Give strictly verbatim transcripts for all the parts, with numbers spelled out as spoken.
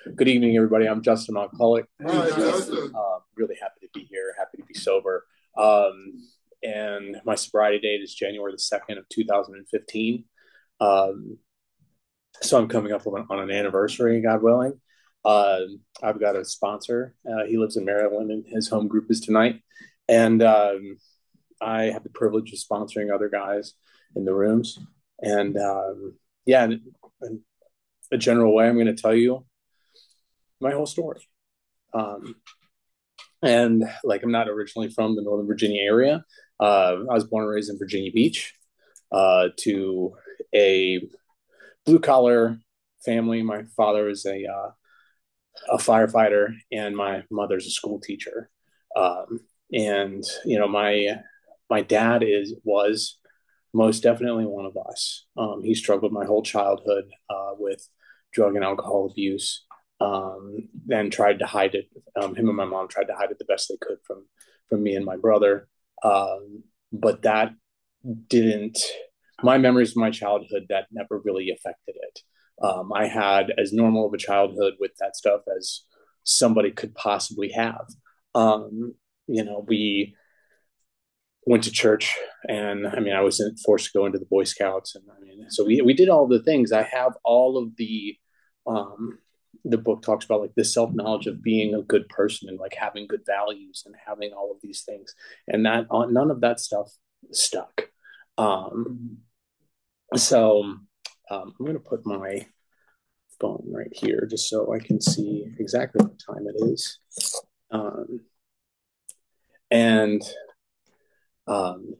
Good evening, everybody. I'm Justin Alcoholic. Hi, Justin. Uh, really happy to be here. Happy to be sober. Um, and my sobriety date is January the second of two thousand fifteen. Um, so I'm coming up on, on an anniversary, God willing. Uh, I've got a sponsor. Uh, he lives in Maryland, and his home group is tonight. And um, I have the privilege of sponsoring other guys in the rooms. And um, yeah, in, in a general way, I'm going to tell you my whole story. Um, and like, I'm not originally from the Northern Virginia area. Uh, I was born and raised in Virginia Beach, uh, to a blue collar family. My father is a uh, a firefighter, and my mother's a school teacher. Um, and you know, my my dad is was most definitely one of us. Um, he struggled my whole childhood uh, with drug and alcohol abuse, um, and tried to hide it. Um, him and my mom tried to hide it the best they could from from me and my brother. Um, but that didn't. My memories of my childhood, that never really affected it. Um, I had as normal of a childhood with that stuff as somebody could possibly have. Um, you know, we went to church, and I mean, I was forced to go into the Boy Scouts, and I mean, so we we did all the things. I have all of the um the book talks about like the self-knowledge of being a good person and like having good values and having all of these things, and that uh, none of that stuff stuck. um so um, I'm going to put my phone right here just so I can see exactly what time it is. um and um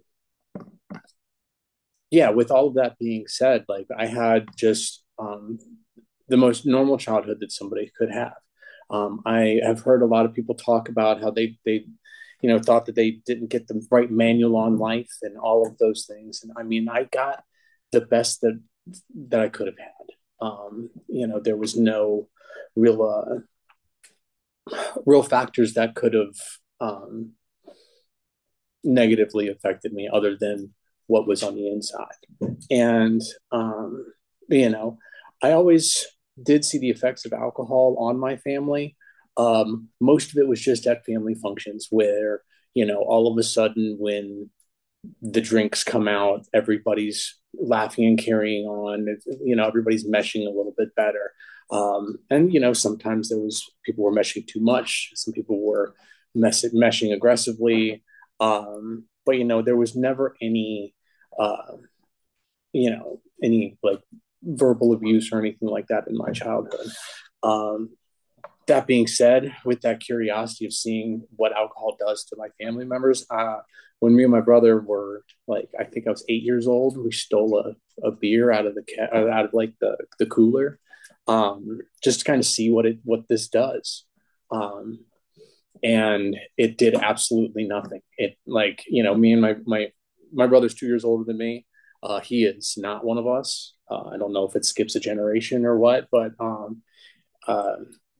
yeah, with all of that being said, like, I had just um, the most normal childhood that somebody could have. Um, I have heard a lot of people talk about how they they you know thought that they didn't get the right manual on life and all of those things. And I mean, I got the best that that I could have had. Um, you know, there was no real uh, real factors that could have um, negatively affected me other than what was on the inside. And, um, you know, I always did see the effects of alcohol on my family. Um, most of it was just at family functions where, you know, all of a sudden when the drinks come out, everybody's laughing and carrying on. You know, everybody's meshing a little bit better. Um, and, you know, sometimes there was people were meshing too much. Some people were mess- meshing aggressively. Um, but, you know, there was never any, uh, you know, any like verbal abuse or anything like that in my childhood. Um, that being said, with that curiosity of seeing what alcohol does to my family members, uh, when me and my brother were like, I think I was eight years old, we stole a, a beer out of the out of like the the cooler, um, just to kind of see what it what this does. Um, and it did absolutely nothing. It like you know me and my my my brother's two years older than me. Uh, he is not one of us. Uh, I don't know if it skips a generation or what, but um, uh,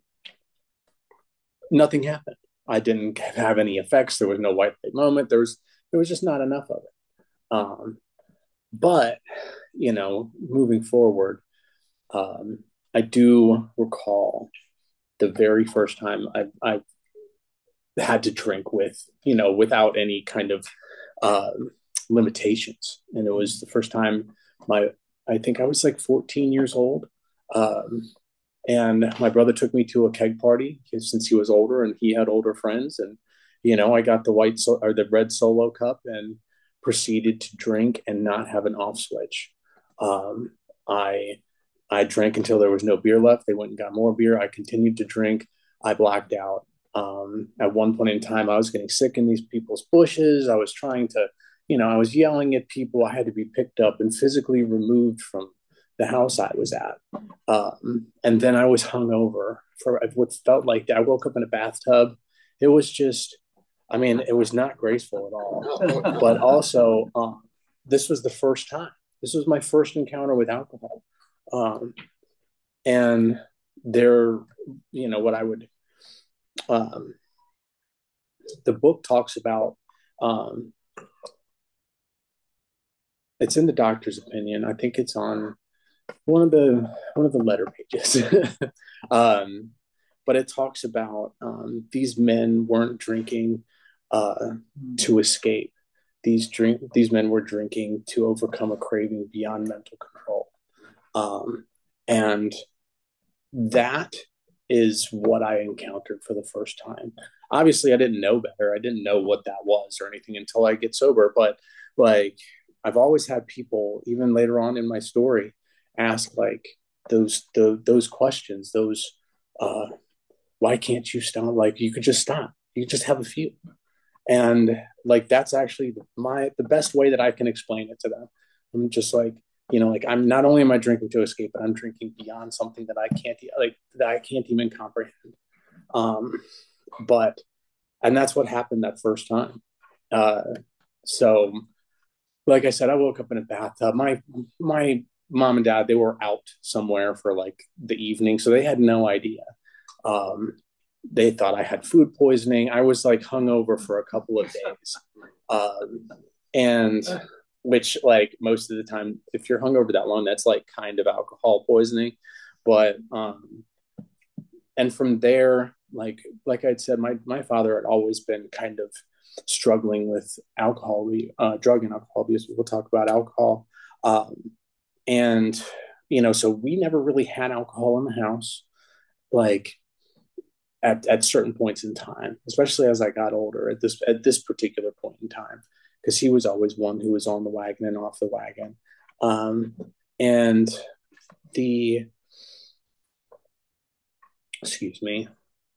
nothing happened. I didn't have any effects. There was no white light moment. There was there was just not enough of it. Um, but you know, moving forward, um, I do recall the very first time I, I had to drink with you know without any kind of uh, limitations, and it was the first time my I think I was like fourteen years old. Um, and my brother took me to a keg party since he was older and he had older friends. And you know I got the white so- or the red Solo cup and proceeded to drink and not have an off switch. Um, i i drank until there was no beer left. They went and got more beer. I continued to drink. I blacked out. Um, at one point in time, I was getting sick in these people's bushes. I was trying to you know I was yelling at people. I had to be picked up and physically removed from the house I was at. Um, and then I was hungover for what felt like I woke up in a bathtub. It was just, I mean, it was not graceful at all. But also, um, this was the first time. This was my first encounter with alcohol. Um, and there, you know, what I would, um, the book talks about, um, it's in the doctor's opinion. I think it's on one of the one of the letter pages. um, but it talks about um, these men weren't drinking uh, to escape. These drink these men were drinking to overcome a craving beyond mental control. Um, and that is what I encountered for the first time. Obviously, I didn't know better. I didn't know what that was or anything until I get sober. But like, I've always had people, even later on in my story, ask like those the those questions. Those, uh, why can't you stop? Like, you could just stop. You could just have a few. And like, that's actually my the best way that I can explain it to them. I'm just like, you know, like, I'm not only am I drinking to escape, but I'm drinking beyond something that I can't like that I can't even comprehend. Um, but and that's what happened that first time. Uh, so, like I said, I woke up in a bathtub. My my mom and dad, they were out somewhere for like the evening, so they had no idea. Um, they thought I had food poisoning. I was like hungover for a couple of days, um, and which like most of the time, if you're hungover that long, that's like kind of alcohol poisoning. But um, and from there, like like I'd said, my my father had always been kind of struggling with alcohol, uh, drug and alcohol abuse. We'll talk about alcohol, um, and you know, so we never really had alcohol in the house. Like at, at certain points in time, especially as I got older at this at this particular point in time, because he was always one who was on the wagon and off the wagon. Um, and the excuse me,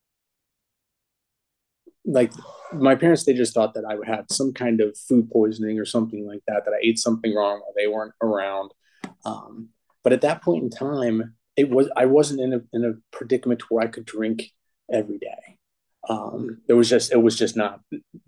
like my parents, they just thought that I would have some kind of food poisoning or something like that, that I ate something wrong while they weren't around. Um, but at that point in time, it was I wasn't in a in a predicament where I could drink every day. Um, it was just it was just not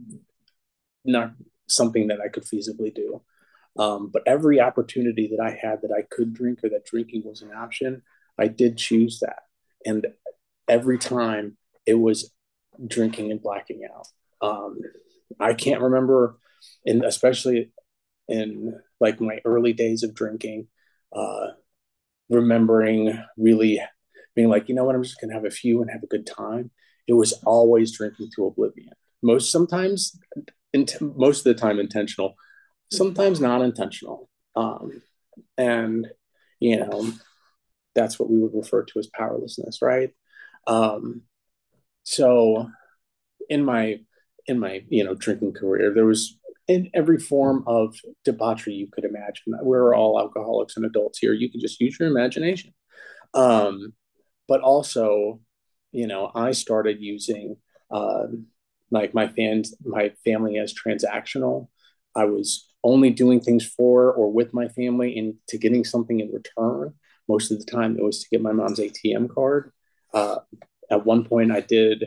not something that I could feasibly do. Um, but every opportunity that I had that I could drink or that drinking was an option, I did choose that. And every time it was drinking and blacking out. Um, I can't remember, and especially in like my early days of drinking, uh, remembering really being like, you know what, I'm just gonna have a few and have a good time. It was always drinking to oblivion. Most sometimes, int- most of the time intentional, sometimes not intentional. Um, and you know, that's what we would refer to as powerlessness, right? Um, so in my in my you know drinking career, there was in every form of debauchery you could imagine. We're all alcoholics and adults here. You can just use your imagination. Um, but also, you know, I started using uh, like my fans, my family as transactional. I was only doing things for or with my family into getting something in return. Most of the time, it was to get my mom's A T M card. Uh, at one point, I did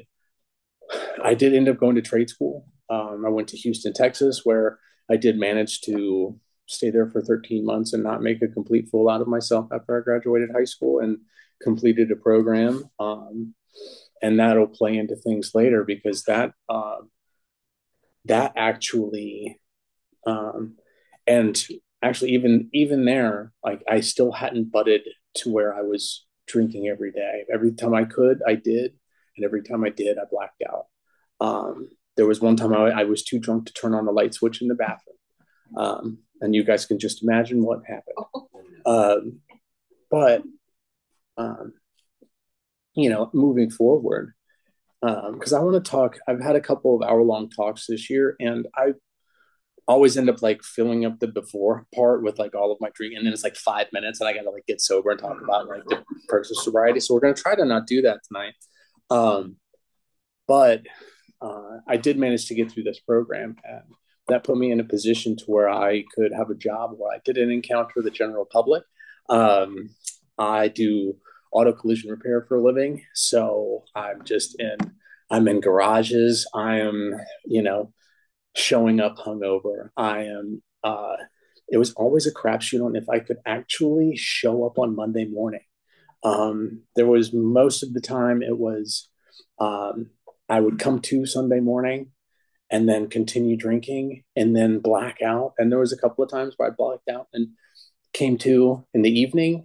I did end up going to trade school. Um, I went to Houston, Texas, where I did manage to stay there for thirteen months and not make a complete fool out of myself after I graduated high school and completed a program. Um, and that'll play into things later because that uh, that actually um, and actually even even there, like I still hadn't butted to where I was drinking every day. Every time I could, I did, and every time I did, I blacked out. Um, there was one time I, I was too drunk to turn on the light switch in the bathroom, um, and you guys can just imagine what happened. Um, but um, you know, moving forward, because um, I want to talk. I've had a couple of hour long talks this year, and I always end up like filling up the before part with like all of my drink, and then it's like five minutes, and I got to like get sober and talk about like the perks of sobriety. So we're gonna try to not do that tonight. Um, but uh, I did manage to get through this program, and that put me in a position to where I could have a job where I didn't encounter the general public. Um, I do auto collision repair for a living, so I'm just in. I'm in garages. I am, you know, showing up hungover. I am. Uh, it was always a crapshoot on if I could actually show up on Monday morning. Um, there was most of the time it was um, I would come to Sunday morning and then continue drinking and then black out. And there was a couple of times where I blacked out and came to in the evening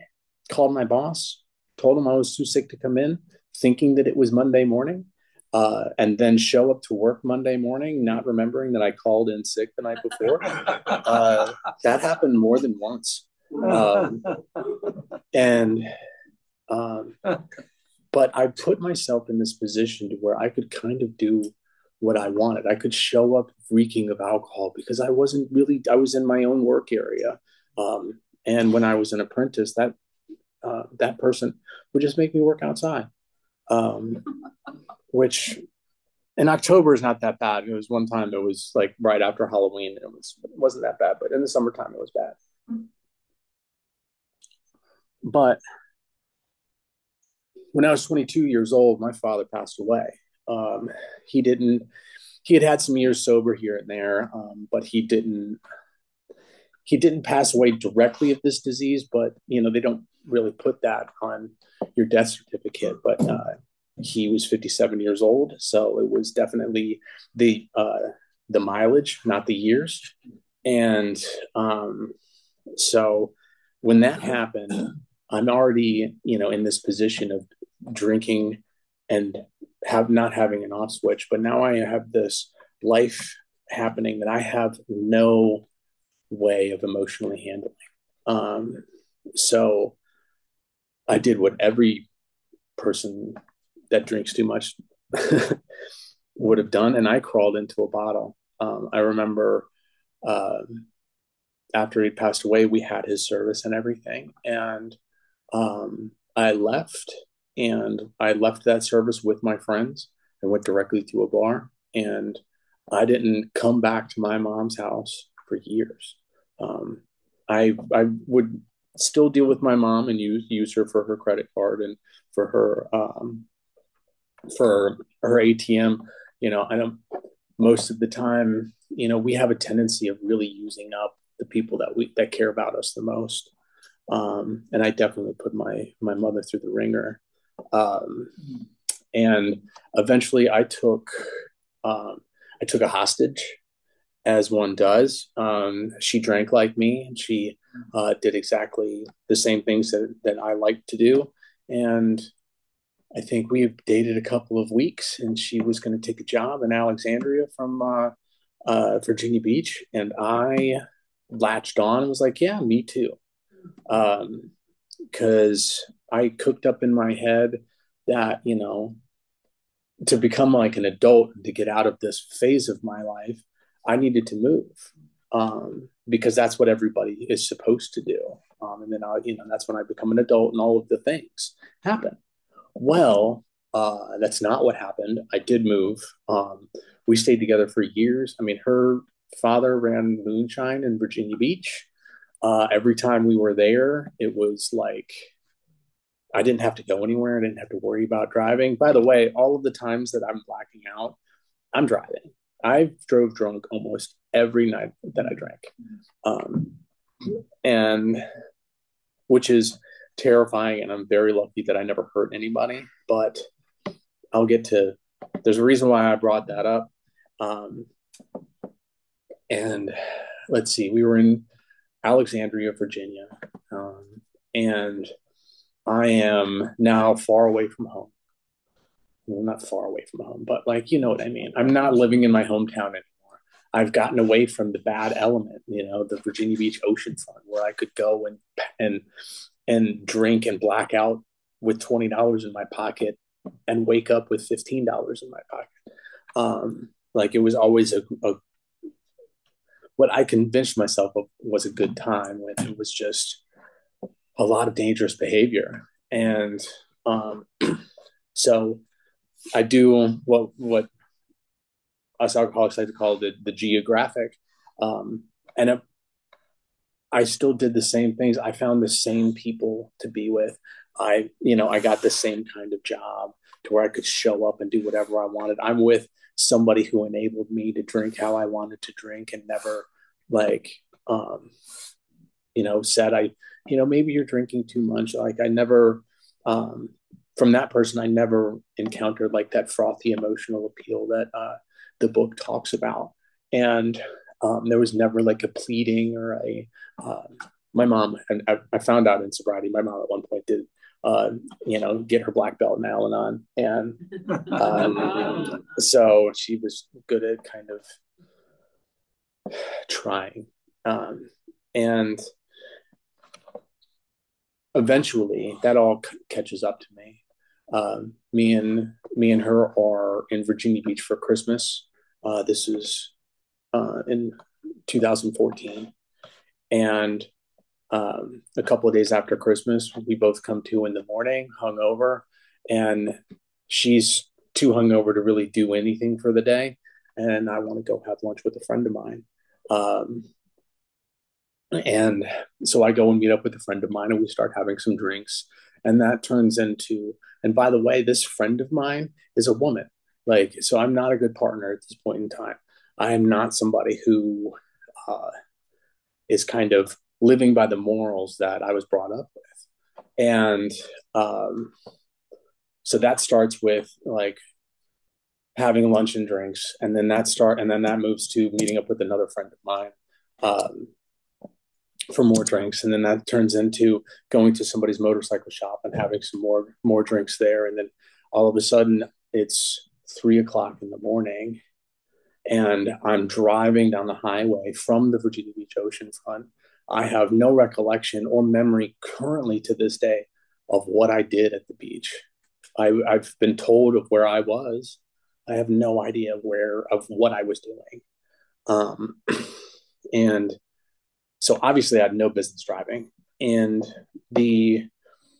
called my boss, told him I was too sick to come in, thinking that it was Monday morning, uh, and then show up to work Monday morning, not remembering that I called in sick the night before. Uh, that happened more than once. Um, and, um, but I put myself in this position to where I could kind of do what I wanted. I could show up reeking of alcohol because I wasn't really, I was in my own work area. Um, and when I was an apprentice, that uh, that person would just make me work outside, um, which in October is not that bad. It was one time, it was like right after Halloween. It, was, it wasn't that bad, but in the summertime, it was bad. But when I was twenty-two years old, my father passed away. Um, he didn't, he had had some years sober here and there, um, but he didn't, he didn't pass away directly of this disease, but you know, they don't really put that on your death certificate, but uh, he was fifty-seven years old. So it was definitely the, uh, the mileage, not the years. And um, so when that happened, I'm already, you know, in this position of drinking and have not having an off switch, but now I have this life happening that I have no way of emotionally handling. Um, so I did what every person that drinks too much would have done, and I crawled into a bottle. Um, I remember uh, after he passed away, we had his service and everything, and um, I left, and I left that service with my friends and went directly to a bar, and I didn't come back to my mom's house for years. Um, I I would still deal with my mom and use use her for her credit card and for her um, for her A T M. You know, I don't. Most of the time, you know, we have a tendency of really using up the people that we that care about us the most. Um, and I definitely put my my mother through the ringer. Um, and eventually, I took um, I took a hostage, as one does. Um, she drank like me, and she uh, did exactly the same things that, that I like to do. And I think we dated a couple of weeks, and she was going to take a job in Alexandria from uh, uh, Virginia Beach. And I latched on and was like, yeah, me too. Um, because I cooked up in my head that, you know, to become like an adult and to get out of this phase of my life, I needed to move, um, because that's what everybody is supposed to do. Um, and then I, you know, that's when I become an adult and all of the things happen. Well, uh, that's not what happened. I did move. Um, we stayed together for years. I mean, her father ran moonshine in Virginia Beach. Uh, every time we were there, it was like I didn't have to go anywhere. I didn't have to worry about driving. By the way, all of the times that I'm blacking out, I'm driving. I drove drunk almost every night that I drank, um, and which is terrifying. And I'm very lucky that I never hurt anybody. But I'll get to. There's a reason why I brought that up. Um, and let's see, we were in Alexandria, Virginia, um, and I am now far away from home. Well, not far away from home, but like, you know what I mean? I'm not living in my hometown anymore. I've gotten away from the bad element, you know, the Virginia Beach oceanfront where I could go and, and, and drink and black out with twenty dollars in my pocket and wake up with fifteen dollars in my pocket. Um, like it was always a, a, what I convinced myself of was a good time when it was just a lot of dangerous behavior. And, um, so I do what what us alcoholics like to call the the geographic, um, and it, I still did the same things. I found the same people to be with. I you know I got the same kind of job to where I could show up and do whatever I wanted. I'm with somebody who enabled me to drink how I wanted to drink and never like um, you know said I you know maybe you're drinking too much. Like I never. Um, from that person, I never encountered like that frothy emotional appeal that uh, the book talks about. And um, there was never like a pleading or a, um, my mom, and I, I found out in sobriety, my mom at one point did, uh, you know, get her black belt in Al-Anon. And um, so she was good at kind of trying. Um, and eventually that all c- catches up to me. Um, me and me and her are in Virginia Beach for Christmas. Uh, this is uh, in two thousand fourteen, and um, a couple of days after Christmas, we both come to in the morning, hungover, and she's too hungover to really do anything for the day, and I want to go have lunch with a friend of mine. Um, and so I go and meet up with a friend of mine, and we start having some drinks, and that turns into. And by the way, this friend of mine is a woman. Like, so I'm not a good partner at this point in time. I am not somebody who uh, is kind of living by the morals that I was brought up with. And um, so that starts with like having lunch and drinks, and then that start, and then that moves to meeting up with another friend of mine um, for more drinks, and then that turns into going to somebody's motorcycle shop and having some more more drinks there, and then all of a sudden it's three o'clock in the morning, and I'm driving down the highway from the Virginia Beach oceanfront. I have no recollection or memory currently to this day of what I did at the beach. I, I've been told of where I was. I have no idea where of what I was doing. Um, and so obviously I had no business driving. And the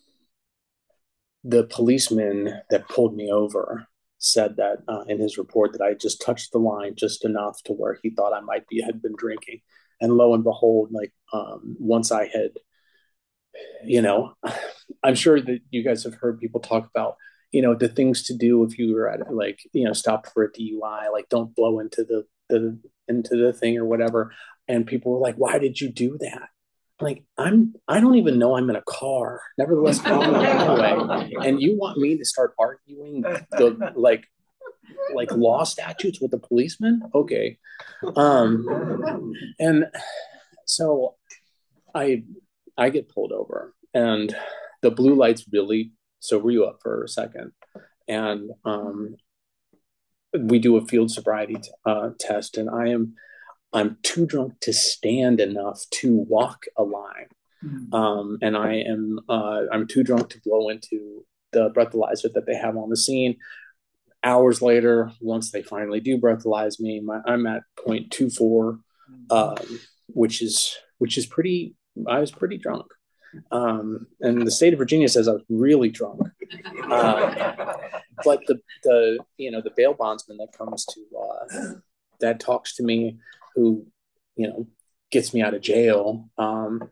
the policeman that pulled me over said that uh, in his report that I just touched the line just enough to where he thought I might be had been drinking. And lo and behold, like um, once I had, you know, I'm sure that you guys have heard people talk about, you know, the things to do if you were at like, you know, stopped for a D U I, like don't blow into the the into the thing or whatever. And people were like, "Why did you do that?" Like I'm, I don't even know I'm in a car. Nevertheless, anyway, and you want me to start arguing the like, like law statutes with the policeman? Okay, um, and so I, I get pulled over, and the blue lights really sober you up for a second, and um, we do a field sobriety t- uh, test, and I am I'm too drunk to stand enough to walk a line. Mm-hmm. Um, and I am uh, I'm too drunk to blow into the breathalyzer that they have on the scene. Hours later, once they finally do breathalyze me, my, I'm at zero point two four, um, which is which is pretty. I was pretty drunk, um, and the state of Virginia says I was really drunk. Uh, but the the you know the bail bondsman that comes to uh, that talks to me, who you know gets me out of jail. Um,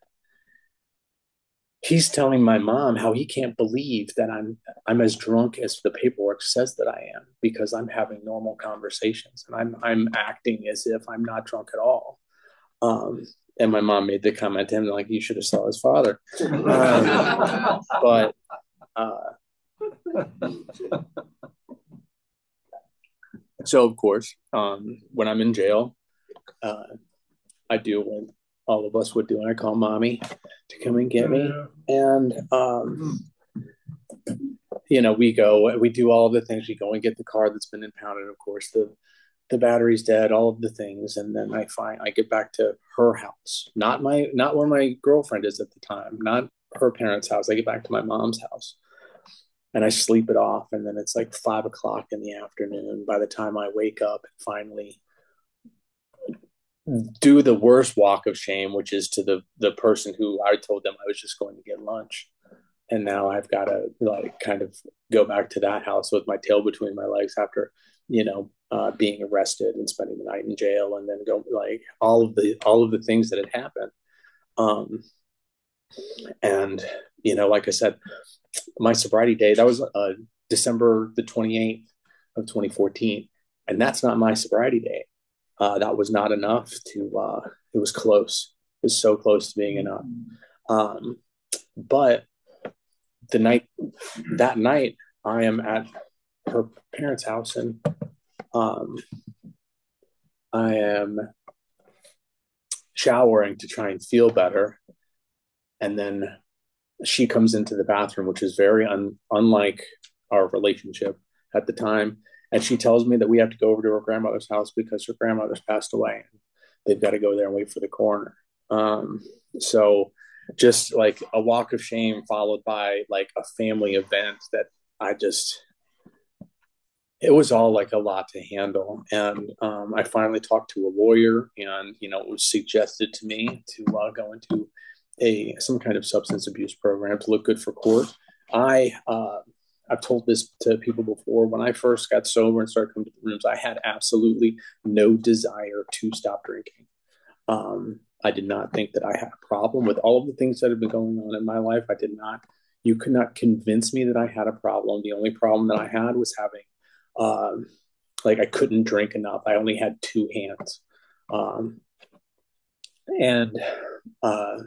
he's telling my mom how he can't believe that I'm I'm as drunk as the paperwork says that I am, because I'm having normal conversations and I'm I'm acting as if I'm not drunk at all. Um, and my mom made the comment to him like, "You should have saw his father." Um, but uh, so of course, um, when I'm in jail, uh, I do what all of us would do, and I call mommy to come and get me. And um, you know, we go, we do all of the things. We go and get the car that's been impounded. Of course, the the battery's dead. All of the things, and then I find I get back to her house, not my, not where my girlfriend is at the time, not her parents' house. I get back to my mom's house, and I sleep it off. And then it's like five o'clock in the afternoon by the time I wake up and finally do the worst walk of shame, which is to the the person who I told them I was just going to get lunch. And now I've got to like kind of go back to that house with my tail between my legs after, you know, uh, being arrested and spending the night in jail, and then go like all of the all of the things that had happened. Um, and you know, like I said, my sobriety day, that was uh, December the twenty-eighth of twenty fourteen, and that's not my sobriety day. Uh, that was not enough to. Uh, it was close. It was so close to being enough. Um, but the night that night, I am at her parents' house, and um, I am showering to try and feel better. And then she comes into the bathroom, which is very un- unlike our relationship at the time. And she tells me that we have to go over to her grandmother's house because her grandmother's passed away. They've got to go there and wait for the coroner. Um, so just like a walk of shame followed by like a family event that I just, it was all like a lot to handle. And um, I finally talked to a lawyer, and you know it was suggested to me to uh, go into a some kind of substance abuse program to look good for court. I uh, I've told this to people before. When I first got sober and started coming to the rooms, I had absolutely no desire to stop drinking. Um, I did not think that I had a problem with all of the things that have been going on in my life. I did not. You could not convince me that I had a problem. The only problem that I had was having, um, like, I couldn't drink enough. I only had two hands, um, and uh,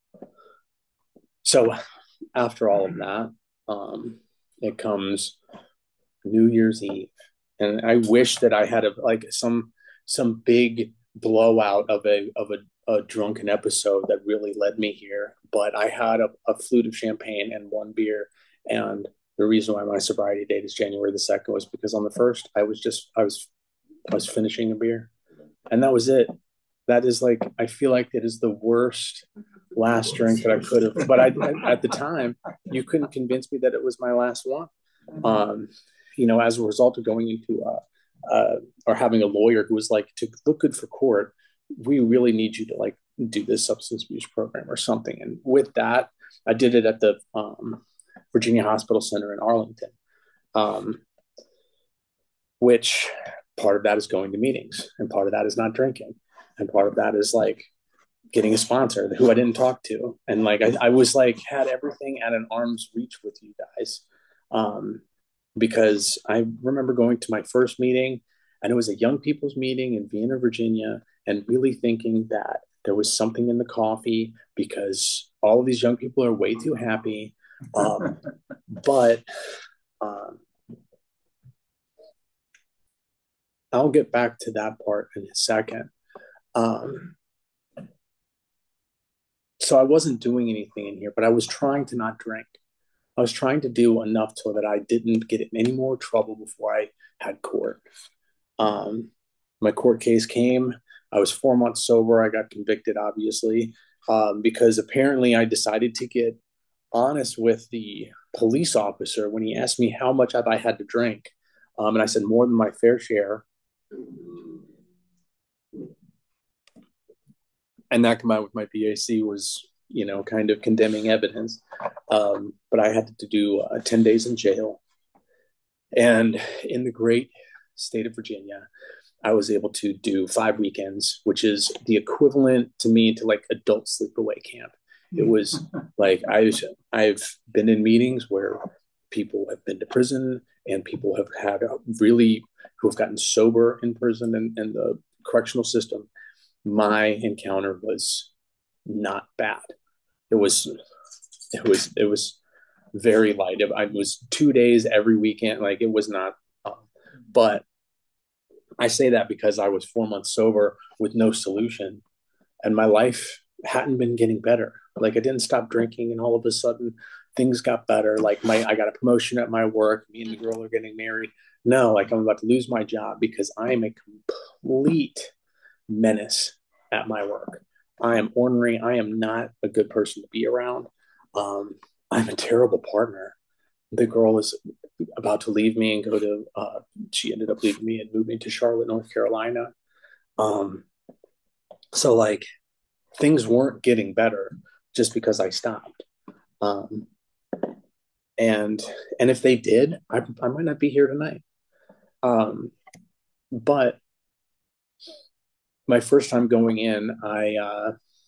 so after all of that, um, it comes New Year's Eve, and I wish that I had a like some some big blowout of a of a, a drunken episode that really led me here. But I had a, a flute of champagne and one beer, and the reason why my sobriety date is January the second was because on the first I was just I was I was finishing a beer, and that was it. That is like I feel like it is the worst last drink that I could have. But I at the time you couldn't convince me that it was my last one. Um, you know, as a result of going into uh, uh, or having a lawyer who was like, to look good for court, we really need you to like do this substance abuse program or something. And with that, I did it at the um, Virginia Hospital Center in Arlington, um, which part of that is going to meetings, and part of that is not drinking, and part of that is like getting a sponsor who I didn't talk to. And like, I, I was like, had everything at an arm's reach with you guys. Um, because I remember going to my first meeting, and it was a young people's meeting in Vienna, Virginia, and really thinking that there was something in the coffee because all of these young people are way too happy. Um, but um, I'll get back to that part in a second. Um, so I wasn't doing anything in here, but I was trying to not drink. I was trying to do enough so that I didn't get in any more trouble before I had court. Um, my court case came. I was four months sober. I got convicted, obviously, um, because apparently I decided to get honest with the police officer when he asked me how much I had to drink. Um, and I said more than my fair share. And that combined with my B A C was, you know, kind of condemning evidence. Um, but I had to do uh, ten days in jail. And in the great state of Virginia, I was able to do five weekends, which is the equivalent to me to like adult sleepaway camp. It was like I was, I've been in meetings where people have been to prison and people have had really who have gotten sober in prison and, and the correctional system. My encounter was not bad. It was it was it was very light. It, I was two days every weekend. Like it was not, um, but I say that because I was four months sober with no solution, and my life hadn't been getting better. Like I didn't stop drinking, and all of a sudden things got better. Like my I got a promotion at my work. Me and the girl are getting married. No, like I'm about to lose my job because I am a complete menace at my work. I am ornery. I am not a good person to be around. Um, I'm a terrible partner. The girl is about to leave me and go to, uh, she ended up leaving me and moving to Charlotte, North Carolina. Um, so like things weren't getting better just because I stopped. Um, and, and if they did, I, I might not be here tonight. Um, but my first time going in, I, uh,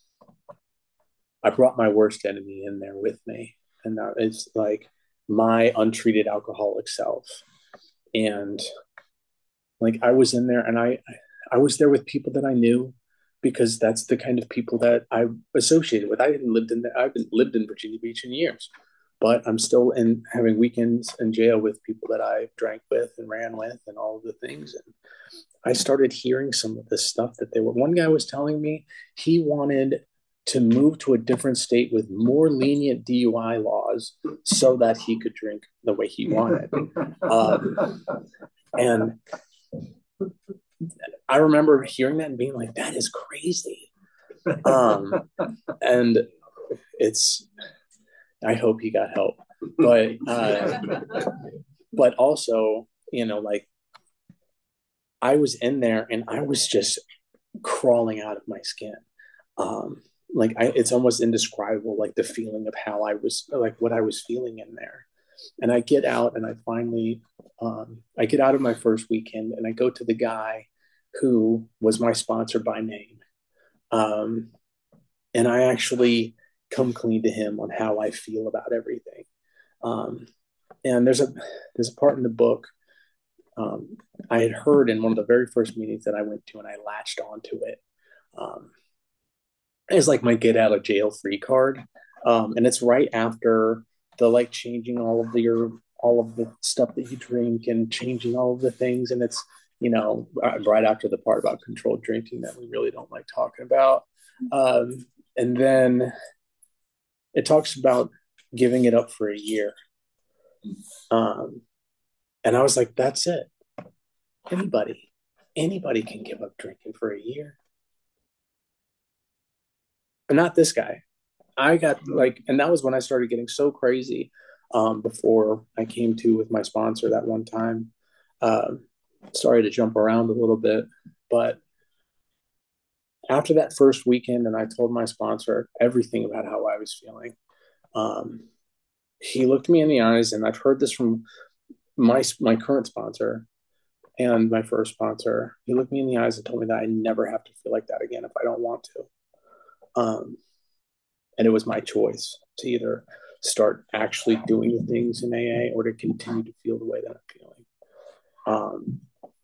I brought my worst enemy in there with me. And that is like my untreated alcoholic self. And like I was in there and I I was there with people that I knew because that's the kind of people that I associated with. I hadn't lived in the, I haven't lived in Virginia Beach in years, but I'm still in having weekends in jail with people that I drank with and ran with and all of the things. And I started hearing some of the stuff that they were. One guy was telling me he wanted to move to a different state with more lenient D U I laws so that he could drink the way he wanted. Um, and I remember hearing that and being like, that is crazy. Um, and it's, I hope he got help. But, uh, but also, you know, like I was in there and I was just crawling out of my skin. Um, like I, it's almost indescribable, like the feeling of how I was, like what I was feeling in there. And I get out and I finally, um, I get out of my first weekend and I go to the guy who was my sponsor by name. Um, and I actually come clean to him on how I feel about everything. Um, and there's a, there's a part in the book um, I had heard in one of the very first meetings that I went to, and I latched onto it. Um, it's like my get out of jail free card. Um, and it's right after the like changing all of the your all of the stuff that you drink and changing all of the things. And it's, you know, right after the part about controlled drinking that we really don't like talking about. Um, and then it talks about giving it up for a year. Um, and I was like, that's it. Anybody, anybody can give up drinking for a year. But not this guy. I got like, and that was when I started getting so crazy um, before I came to with my sponsor that one time. Um, sorry to jump around a little bit, but after that first weekend, and I told my sponsor everything about how I was feeling. Um, he looked me in the eyes, and I've heard this from my my current sponsor and my first sponsor. He looked me in the eyes and told me that I never have to feel like that again if I don't want to. Um, and it was my choice to either start actually doing the things in A A or to continue to feel the way that I'm feeling. Um,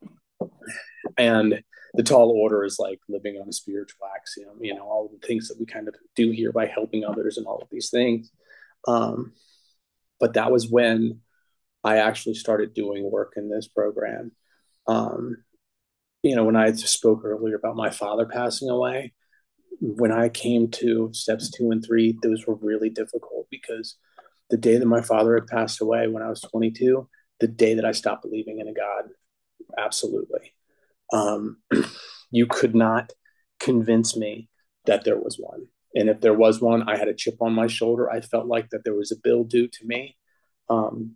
and the tall order is like living on a spiritual axiom, you know, all the things that we kind of do here by helping others and all of these things. Um, but that was when I actually started doing work in this program. Um, you know, when I spoke earlier about my father passing away, when I came to steps two and three, those were really difficult because the day that my father had passed away when I was twenty-two, the day that I stopped believing in a God, absolutely. Um, you could not convince me that there was one. And if there was one, I had a chip on my shoulder. I felt like that there was a bill due to me. Um,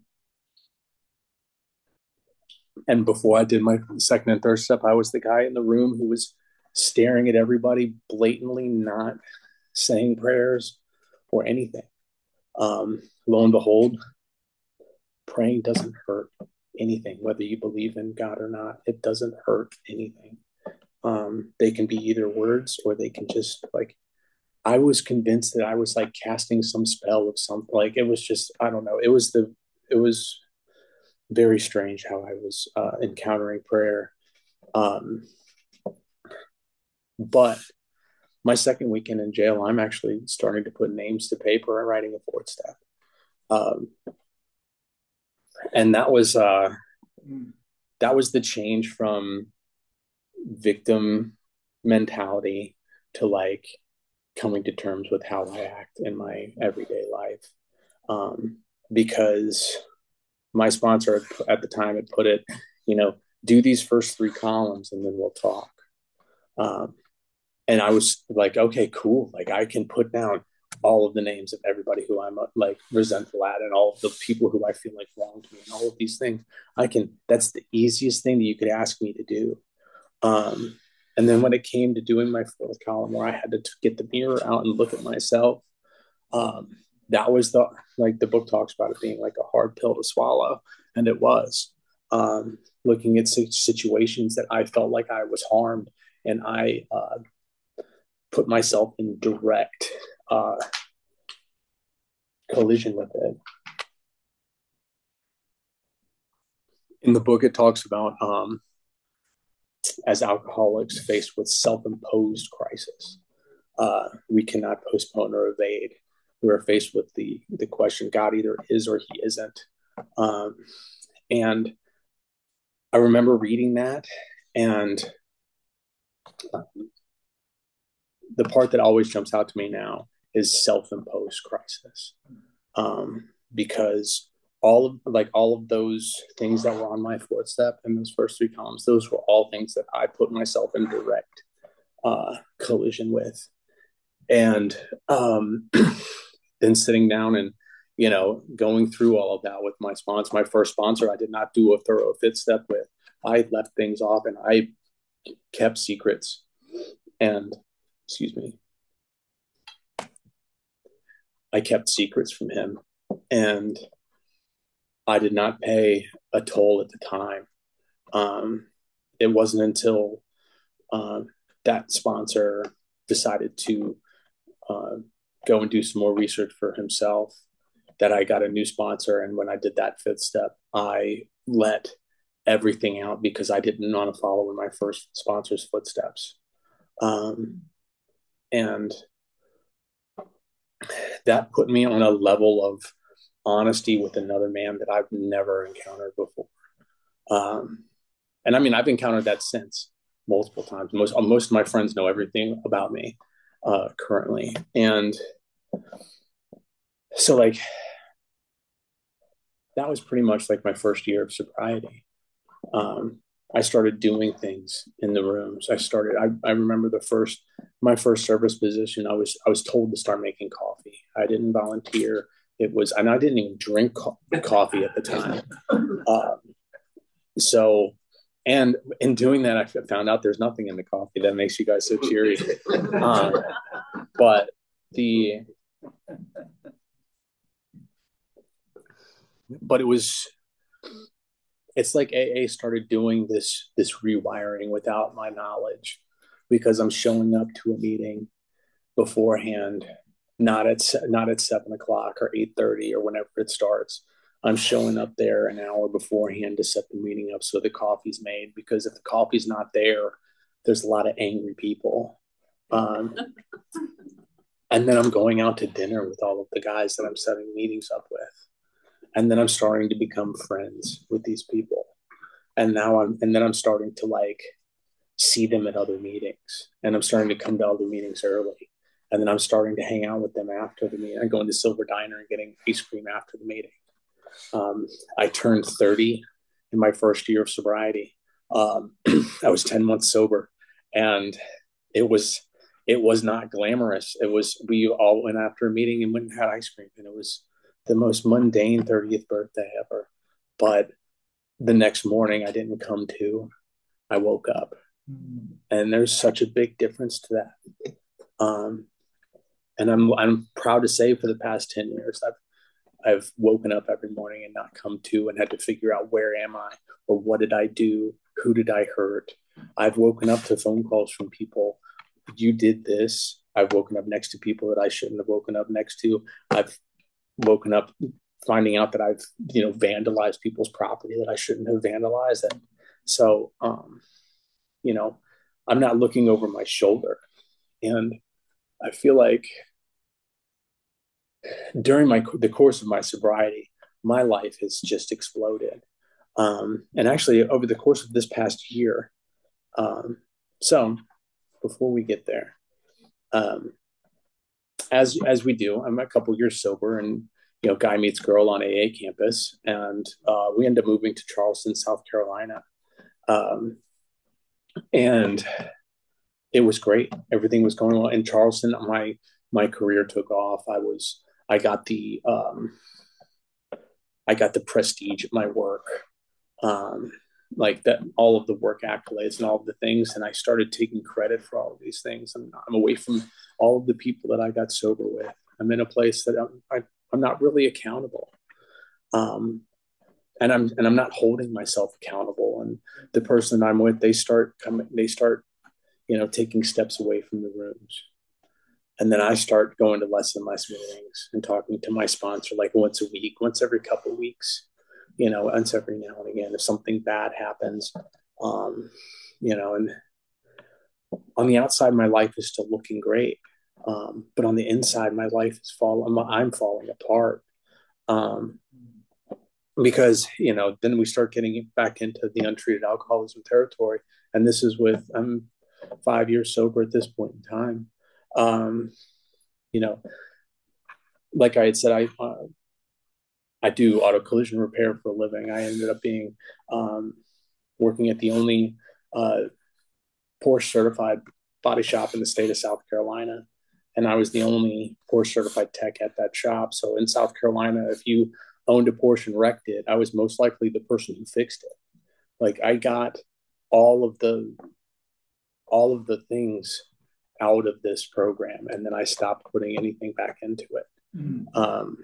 and before I did my second and third step, I was the guy in the room who was staring at everybody, blatantly not saying prayers or anything. Um, lo and behold, praying doesn't hurt anything, whether you believe in God or not. It doesn't hurt anything. Um, they can be either words or they can just like, I was convinced that I was like casting some spell of something. Like it was just, I don't know. It was the, it was very strange how I was uh, encountering prayer. Um, but my second weekend in jail, I'm actually starting to put names to paper and writing a fourth step. Um, and that was, uh, that was the change from victim mentality to like coming to terms with how I act in my everyday life. Um, because my sponsor at the time had put it, you know, do these first three columns and then we'll talk. Um, and I was like, okay, cool. Like I can put down all of the names of everybody who I'm like resentful at and all of the people who I feel like wronged me and all of these things. I can, that's the easiest thing that you could ask me to do. Um, and then when it came to doing my fourth column where I had to t- get the mirror out and look at myself, um, that was the, like the book talks about it being like a hard pill to swallow. And it was, um, looking at situations that I felt like I was harmed and I, uh, put myself in direct, uh, collision with it. In the book, it talks about, um, as alcoholics faced with self-imposed crisis, uh, we cannot postpone or evade. We're faced with the the question: God either is or He isn't. Um, and I remember reading that, and um, the part that always jumps out to me now is self-imposed crisis. Um, because all of like all of those things that were on my fourth step in those first three columns, those were all things that I put myself in direct uh, collision with. And um, then sitting down and, you know, going through all of that with my sponsor, my first sponsor, I did not do a thorough fifth step with. I left things off and I kept secrets. And, excuse me, I kept secrets from him. And I did not pay a toll at the time. Um, it wasn't until uh, that sponsor decided to uh, go and do some more research for himself that I got a new sponsor. And when I did that fifth step, I let everything out because I didn't want to follow in my first sponsor's footsteps. Um, and that put me on a level of honesty with another man that I've never encountered before. Um, and I mean, I've encountered that since multiple times. Most, most of my friends know everything about me uh, currently. And so like, that was pretty much like my first year of sobriety. Um, I started doing things in the rooms. I started, I, I remember the first, my first service position, I was, I was told to start making coffee. I didn't volunteer. It was, and I didn't even drink co- coffee at the time. Um, so, and in doing that, I found out there's nothing in the coffee that makes you guys so cheery. Um, but the, but it was, it's like A A started doing this, this rewiring without my knowledge, because I'm showing up to a meeting beforehand, not at, not at seven o'clock or eight thirty or whenever it starts. I'm showing up there an hour beforehand to set the meeting up so the coffee's made, because if the coffee's not there, there's a lot of angry people. Um, and then I'm going out to dinner with all of the guys that I'm setting meetings up with. And then I'm starting to become friends with these people. And now I'm, and then I'm starting to like see them at other meetings, and I'm starting to come to other meetings early. And then I'm starting to hang out with them after the meeting. I'm going to Silver Diner and getting ice cream after the meeting. Um, I turned thirty in my first year of sobriety. Um, I was ten months sober, and it was, it was not glamorous. It was, we all went after a meeting and went and had ice cream, and it was the most mundane thirtieth birthday ever. But the next morning I didn't come to, I woke up, and there's such a big difference to that. Um, and I'm, I'm proud to say for the past ten years, I've, I've woken up every morning and not come to and had to figure out where am I, or what did I do? Who did I hurt? I've woken up to phone calls from people. You did this. I've woken up next to people that I shouldn't have woken up next to. I've woken up finding out that I've, you know, vandalized people's property that I shouldn't have vandalized. And so, um, you know, I'm not looking over my shoulder. And I feel like during my the course of my sobriety, my life has just exploded. Um, and actually, over the course of this past year, um, so before we get there, um, as as we do, I'm a couple years sober, and you know, guy meets girl on A A campus, and uh, we end up moving to Charleston, South Carolina, um, and it was great. Everything was going well in Charleston. My my career took off. I was I got the um, I got the prestige of my work, um, like that, all of the work accolades and all of the things. And I started taking credit for all of these things. I'm, I'm away from all of the people that I got sober with. I'm in a place that I'm, I, I'm not really accountable. Um, and I'm, and I'm not holding myself accountable. And the person I'm with, they start coming, they start, you know, taking steps away from the rooms. And then I start going to less and less meetings and talking to my sponsor like once a week, once every couple of weeks, you know, once every now and again, if something bad happens, um, you know, and on the outside, my life is still looking great. Um, but on the inside, my life is falling, I'm falling apart. Um, because, you know, then we start getting back into the untreated alcoholism territory. And this is with, I'm five years sober at this point in time. Um, you know, like I had said, I uh, I do auto collision repair for a living. I ended up being um, working at the only uh, Porsche certified body shop in the state of South Carolina. And I was the only Porsche certified tech at that shop. So in South Carolina, if you owned a Porsche and wrecked it, I was most likely the person who fixed it. Like I got all of the all of the things out of this program, and then I stopped putting anything back into it. Mm-hmm. Um,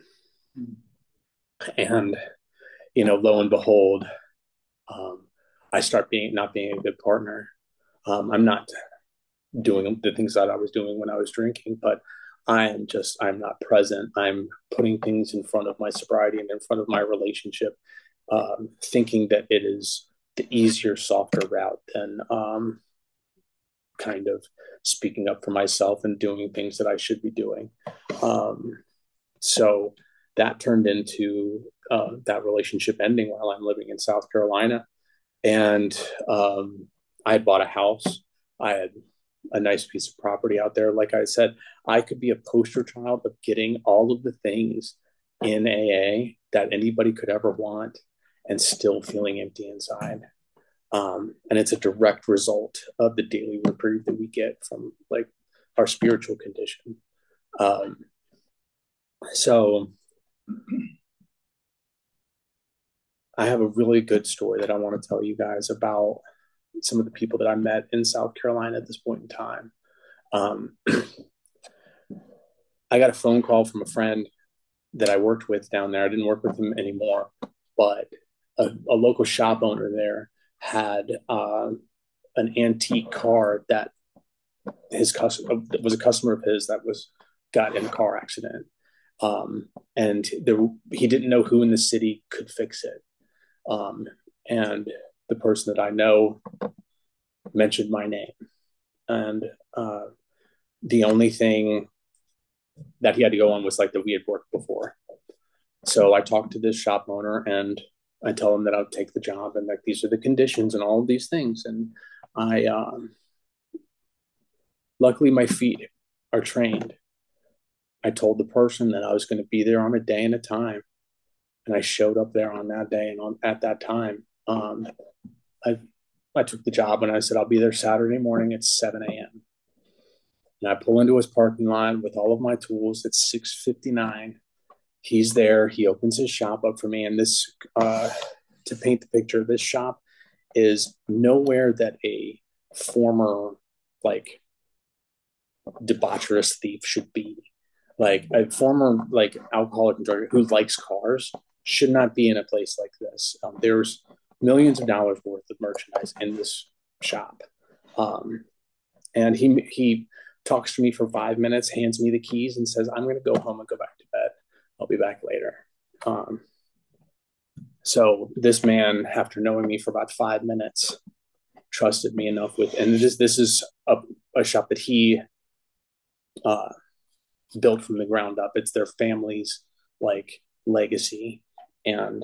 and you know, lo and behold, um, I start being not being a good partner. Um, I'm not doing the things that I was doing when I was drinking, but I am just, I'm not present. I'm putting things in front of my sobriety and in front of my relationship, um, thinking that it is the easier, softer route than um, kind of speaking up for myself and doing things that I should be doing. Um, so that turned into uh, that relationship ending while I'm living in South Carolina. And um, I had bought a house. I had a nice piece of property out there. Like I said, I could be a poster child of getting all of the things in A A that anybody could ever want and still feeling empty inside. Um, and it's a direct result of the daily reprieve that we get from like our spiritual condition. Um, so I have a really good story that I want to tell you guys about some of the people that I met in South Carolina at this point in time. Um, I got a phone call from a friend that I worked with down there. I didn't work with him anymore, but a, a local shop owner there had uh, an antique car that his customer was a customer of his that was got in a car accident. Um, and there, he didn't know who in the city could fix it. Um, and the person that I know mentioned my name. And uh, the only thing that he had to go on was like that we had worked before. So I talked to this shop owner and I tell him that I'll take the job and like these are the conditions and all of these things. And I, um, luckily my feet are trained. I told the person that I was going to be there on a day and a time. And I showed up there on that day and on at that time. Um, I, I took the job and I said, I'll be there Saturday morning at seven a.m. And I pull into his parking lot with all of my tools. It's six fifty-nine. He's there. He opens his shop up for me. And this, uh, to paint the picture, this shop is nowhere that a former, like, debaucherous thief should be. Like, a former, like, alcoholic and drug who likes cars should not be in a place like this. Um, there's millions of dollars worth of merchandise in this shop. Um, and he, he talks to me for five minutes, hands me the keys and says, I'm going to go home and go back to bed. I'll be back later. Um, so this man, after knowing me for about five minutes, trusted me enough with, and this, this is a, a shop that he uh, built from the ground up. It's their family's like legacy. And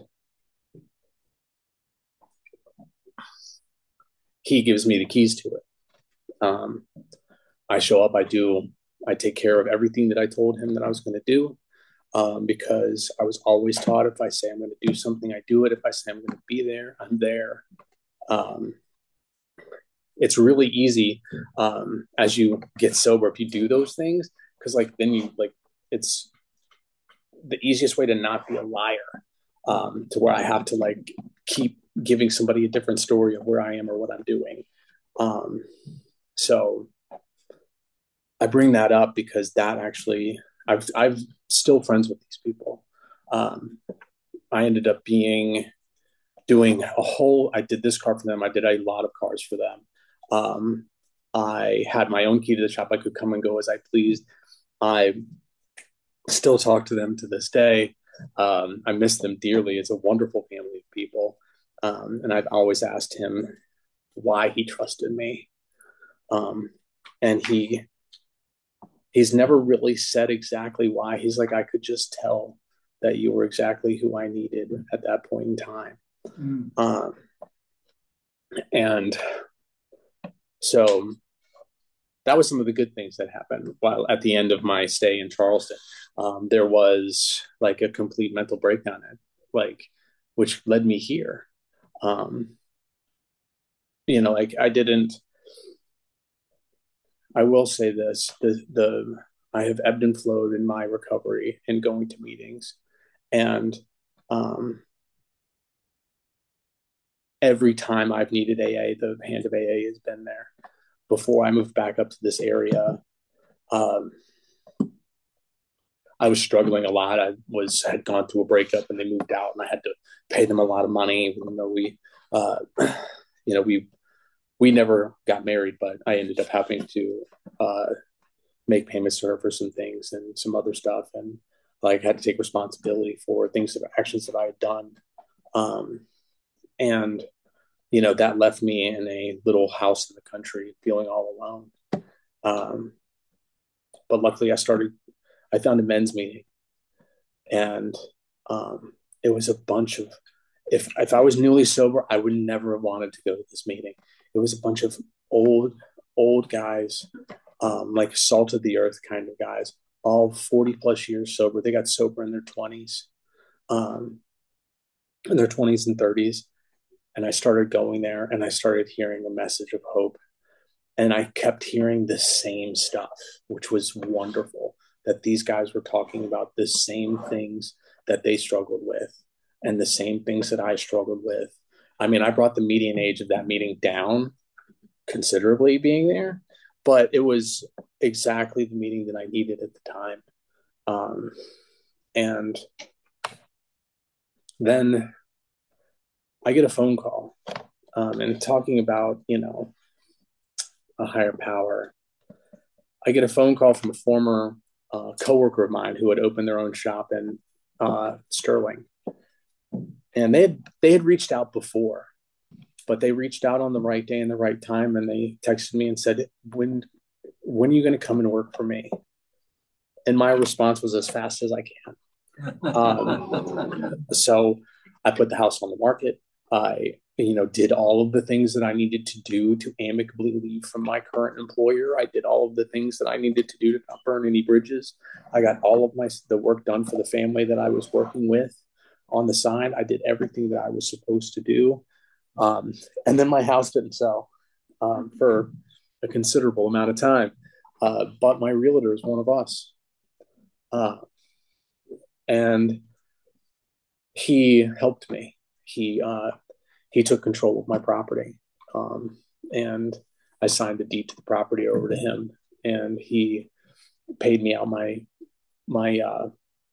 he gives me the keys to it. Um, I show up, I do, I take care of everything that I told him that I was going to do. Um, because I was always taught if I say I'm going to do something, I do it. If I say I'm going to be there, I'm there. Um, it's really easy um, as you get sober if you do those things, because like then you like it's the easiest way to not be a liar. Um, to where I have to like keep giving somebody a different story of where I am or what I'm doing. Um, so I bring that up because that actually. I've I've still friends with these people. Um, I ended up being doing a whole. I did this car for them. I did a lot of cars for them. Um, I had my own key to the shop. I could come and go as I pleased. I still talk to them to this day. Um, I miss them dearly. It's a wonderful family of people, um, and I've always asked him why he trusted me, um, and he. He's never really said exactly why. He's like, I could just tell that you were exactly who I needed at that point in time. Mm. Um, and so that was some of the good things that happened while at the end of my stay in Charleston. Um, there was like a complete mental breakdown, like which led me here. Um, you know, like I didn't. I will say this: the the I have ebbed and flowed in my recovery and going to meetings, and um, every time I've needed A A, the hand of A A has been there. Before I moved back up to this area, um, I was struggling a lot. I was had gone through a breakup and they moved out, and I had to pay them a lot of money. Even though we, uh, you know, we we never got married, but I ended up having to uh, make payments to her for some things and some other stuff, and like had to take responsibility for things that actions that I had done, um, and you know that left me in a little house in the country, feeling all alone. Um, but luckily, I started. I found a men's meeting, and um, it was a bunch of. If if I was newly sober, I would never have wanted to go to this meeting. It was a bunch of old old guys, um, like salt of the earth kind of guys, all forty plus years sober. They got sober in their twenties, um, in their twenties and thirties. And I started going there and I started hearing a message of hope. And I kept hearing the same stuff, which was wonderful, that these guys were talking about the same things that they struggled with and the same things that I struggled with. I mean, I brought the median age of that meeting down considerably being there, but it was exactly the meeting that I needed at the time. Um, and then I get a phone call, um, and talking about, you know, a higher power. I get a phone call from a former uh, coworker of mine who had opened their own shop in uh, Sterling, and they had they had reached out before, but they reached out on the right day and the right time, and they texted me and said, "When when are you going to come and work for me?" And my response was, "As fast as I can." Um, so I put the house on the market. I, you know, did all of the things that I needed to do to amicably leave from my current employer. I did all of the things that I needed to do to not burn any bridges. I got all of my the work done for the family that I was working with on the side. I did everything that I was supposed to do. Um, and then my house didn't sell um, for a considerable amount of time. Uh, but my realtor is one of us. Uh, and he helped me. He uh, he took control of my property, um, and I signed the deed to the property over to him, and he paid me out my my uh,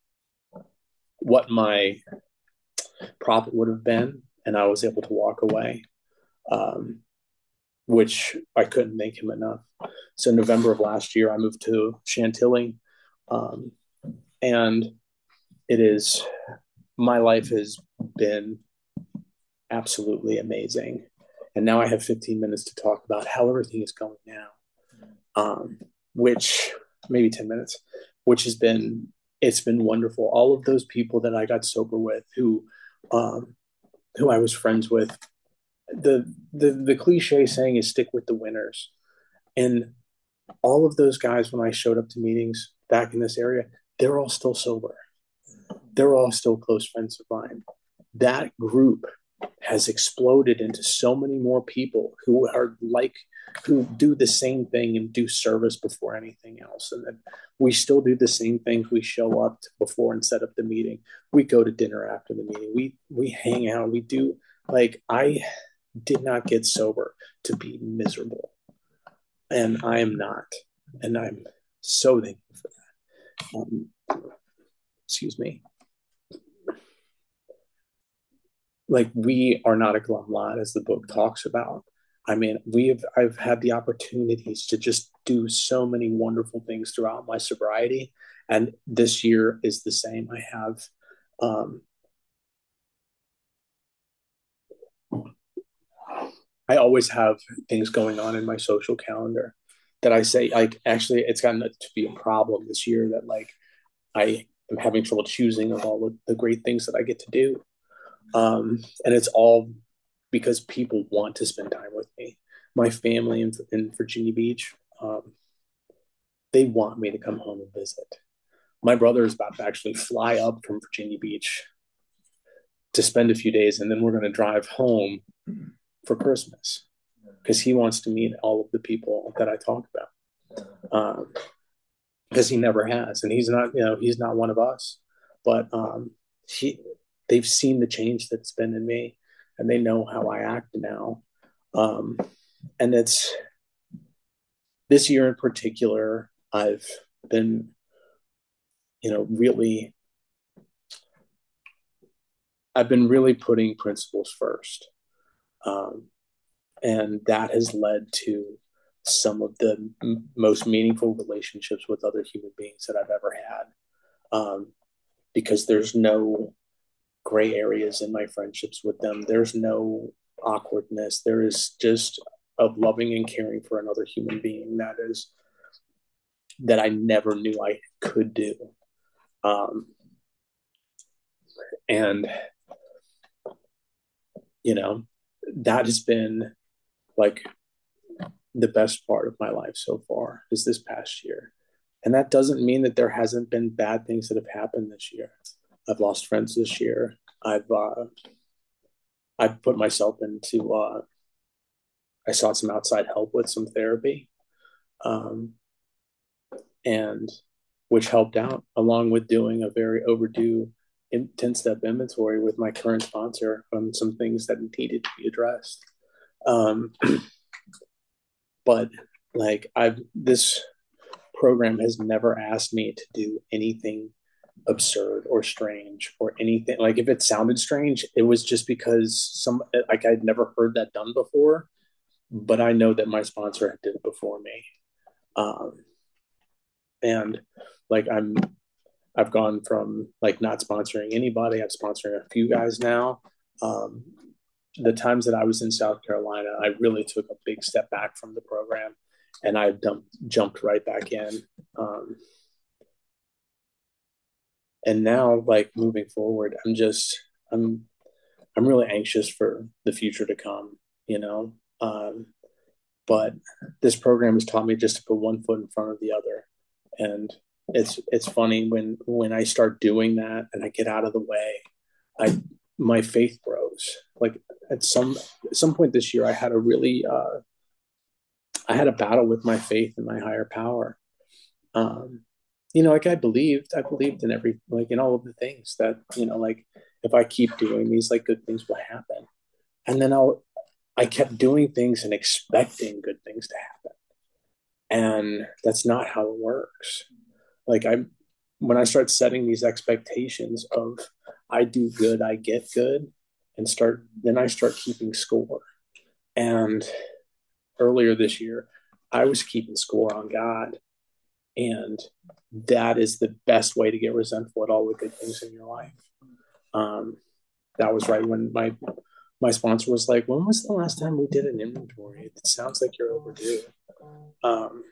what my profit would have been, and I was able to walk away, um, which I couldn't thank him enough. So November of last year, I moved to Chantilly, um, and it is my life has been absolutely amazing. And now I have fifteen minutes to talk about how everything is going now, um, which maybe ten minutes, which has been, it's been wonderful. All of those people that I got sober with who, um, who I was friends with, the, the, the cliche saying is stick with the winners. And all of those guys, when I showed up to meetings back in this area, they're all still sober. They're all still close friends of mine. That group has exploded into so many more people who are like, who do the same thing and do service before anything else. And then we still do the same things. We show up before and set up the meeting. We go to dinner after the meeting. We, we hang out. We do, like, I did not get sober to be miserable, and I am not. And I'm so thankful for that. Um, excuse me. Like, we are not a glum lot, as the book talks about. I mean, we've I've had the opportunities to just do so many wonderful things throughout my sobriety, and this year is the same. I have, um, I always have things going on in my social calendar that I say, like, actually, it's gotten to be a problem this year that, like, I am having trouble choosing of all of the great things that I get to do. Um, and it's all because people want to spend time with me. My family in, in Virginia Beach, um, they want me to come home and visit. My brother is about to actually fly up from Virginia Beach to spend a few days, and then we're going to drive home for Christmas because he wants to meet all of the people that I talked about. Um, because he never has, and he's not, you know, he's not one of us, but um, he, they've seen the change that's been in me, and they know how I act now. Um, and it's this year in particular, I've been, you know, really, I've been really putting principles first. Um, and that has led to some of the m- most meaningful relationships with other human beings that I've ever had. Um, because there's no gray areas in my friendships with them. There's no awkwardness. There is just of loving and caring for another human being that is that I never knew I could do. Um, and you know, that has been like the best part of my life so far is this past year. And that doesn't mean that there hasn't been bad things that have happened this year. I've lost friends this year. I've uh, I've put myself into. Uh, I sought some outside help with some therapy, um, and which helped out, along with doing a very overdue ten-step inventory with my current sponsor on some things that needed to be addressed. Um, but like I've this program has never asked me to do anything absurd or strange or anything. Like if it sounded strange, it was just because some like I'd never heard that done before. But I know that my sponsor had did it before me, um, and like I'm I've gone from like not sponsoring anybody. I'm sponsoring a few guys now. Um, the times that I was in South Carolina, I really took a big step back from the program, and I dumped, jumped right back in. Um, and now, like moving forward, I'm just I'm I'm really anxious for the future to come. You know, um, but this program has taught me just to put one foot in front of the other, and it's it's funny when when I start doing that and I get out of the way, I my faith grows. Like at some at some point this year, I had a really uh, I had a battle with my faith and my higher power. Um, you know, like I believed, I believed in every like in all of the things that you know, like if I keep doing these, like good things will happen. And then I'll I kept doing things and expecting good things to happen, and that's not how it works. Like I when I start setting these expectations of I do good, I get good, and start then I start keeping score. And earlier this year, I was keeping score on God, and that is the best way to get resentful at all the good things in your life. Um, that was right when my my sponsor was like, "When was the last time we did an inventory? It sounds like you're overdue." Um,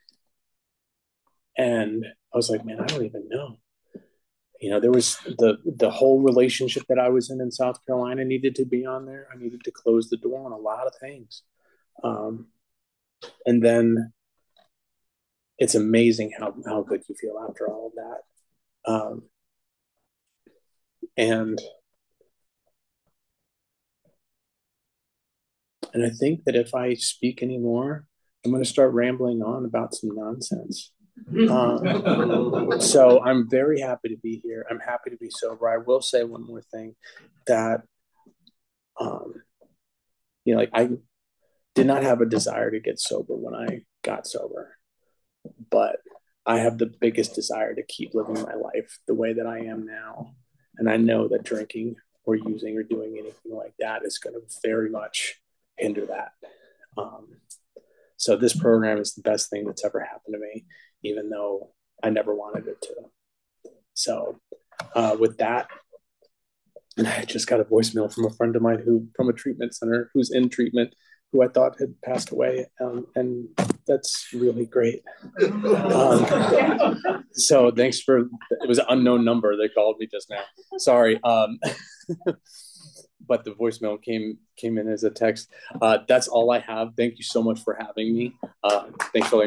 and I was like, "Man, I don't even know." You know, there was the the whole relationship that I was in in South Carolina needed to be on there. I needed to close the door on a lot of things, um, and then it's amazing how how good you feel after all of that. Um, and and I think that if I speak anymore, I'm going to start rambling on about some nonsense. Um, so I'm very happy to be here. I'm happy to be sober. I will say one more thing that, um, you know, like I did not have a desire to get sober when I got sober, but I have the biggest desire to keep living my life the way that I am now. And I know that drinking or using or doing anything like that is going to very much hinder that. Um, so this program is the best thing that's ever happened to me, even though I never wanted it to. So uh, with that, and I just got a voicemail from a friend of mine who from a treatment center who's in treatment, who I thought had passed away, um, and that's really great. Um, so thanks for it was an unknown number that called me just now. Sorry, um, but the voicemail came came in as a text. Uh, that's all I have. Thank you so much for having me. Uh, thanks for letting